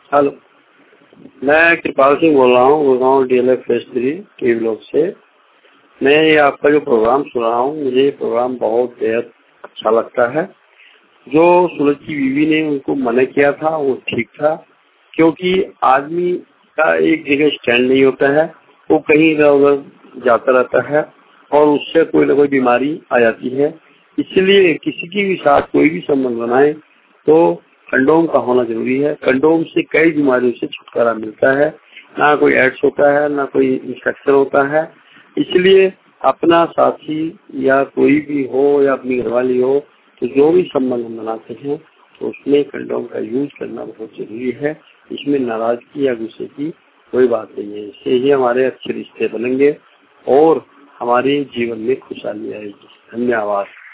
Hello, मैं कृपाल सिंह बोल रहा हूँ, Gurgaon DLF phase 3 T block से। मैं ये आपका जो प्रोग्राम सुन रहा हूँ, मुझे ये प्रोग्राम बहुत बेहद अच्छा लगता है। जो सूरज की बीवी ने उनको मना किया था वो ठीक था, क्योंकि आदमी का एक जगह स्टैंड नहीं होता है, वो कहीं इधर उधर जाता रहता है और उससे कोई ना कोई बीमारी आ जाती है। इसलिए किसी की भी साथ कोई भी संबंध बनाए तो कंडोम का होना जरूरी है। कंडोम से कई बीमारियों से छुटकारा मिलता है, ना कोई एड्स होता है, ना कोई इंफेक्शन होता है। इसलिए अपना साथी या कोई भी हो या अपनी घरवाली हो, तो जो भी संबंध हम बनाते हैं तो उसमें कंडोम का यूज करना बहुत जरूरी है। इसमें नाराजगी या गुस्से की कोई बात नहीं है। इससे ही हमारे अच्छे रिश्ते बनेंगे और हमारे जीवन में खुशहाली आएगी। धन्यवाद।